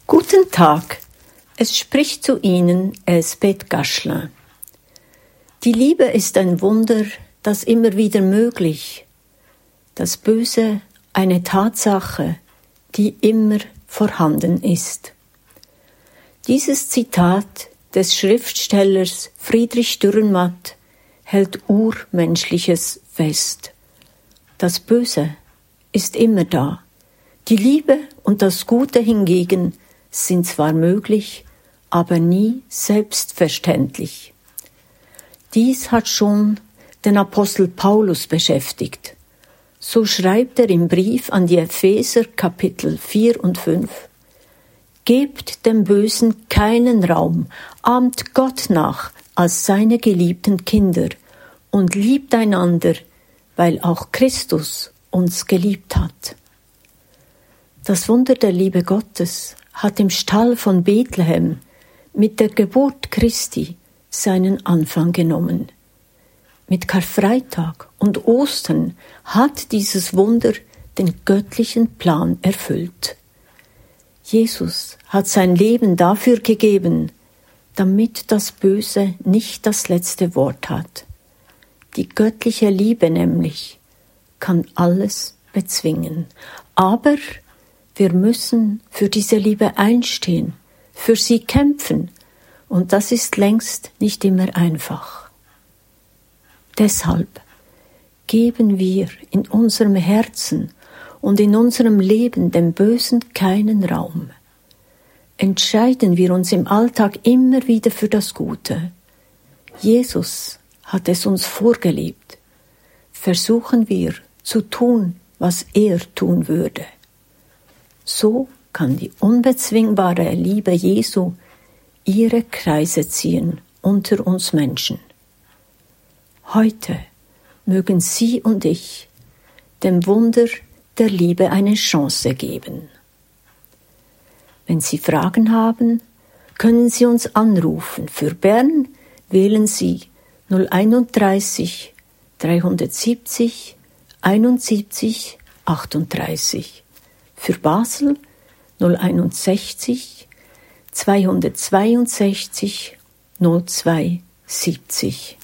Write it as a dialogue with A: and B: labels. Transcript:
A: Guten Tag, es spricht zu Ihnen Elsbeth Gaschler. Die Liebe ist ein Wunder, das immer wieder möglich. Das Böse eine Tatsache, die immer vorhanden ist. Dieses Zitat des Schriftstellers Friedrich Dürrenmatt hält Urmenschliches fest. Das Böse ist immer da. Die Liebe und das Gute hingegen sind zwar möglich, aber nie selbstverständlich. Dies hat schon den Apostel Paulus beschäftigt. So schreibt er im Brief an die Epheser Kapitel 4 und 5: Gebt dem Bösen keinen Raum, ahmt Gott nach als seine geliebten Kinder und liebt einander, weil auch Christus uns geliebt hat. Das Wunder der Liebe Gottes hat im Stall von Bethlehem mit der Geburt Christi seinen Anfang genommen. Mit Karfreitag und Ostern hat dieses Wunder den göttlichen Plan erfüllt. Jesus hat sein Leben dafür gegeben, damit das Böse nicht das letzte Wort hat. Die göttliche Liebe nämlich kann alles bezwingen. Aber wir müssen für diese Liebe einstehen, für sie kämpfen, und das ist längst nicht immer einfach. Deshalb geben wir in unserem Herzen und in unserem Leben dem Bösen keinen Raum. Entscheiden wir uns im Alltag immer wieder für das Gute. Jesus hat es uns vorgelebt. Versuchen wir zu tun, was er tun würde. So kann die unbezwingbare Liebe Jesu ihre Kreise ziehen unter uns Menschen. Heute mögen Sie und ich dem Wunder der Liebe eine Chance geben. Wenn Sie Fragen haben, können Sie uns anrufen. Für Bern wählen Sie 031 370 71 38. Für Basel 061 262 02 70.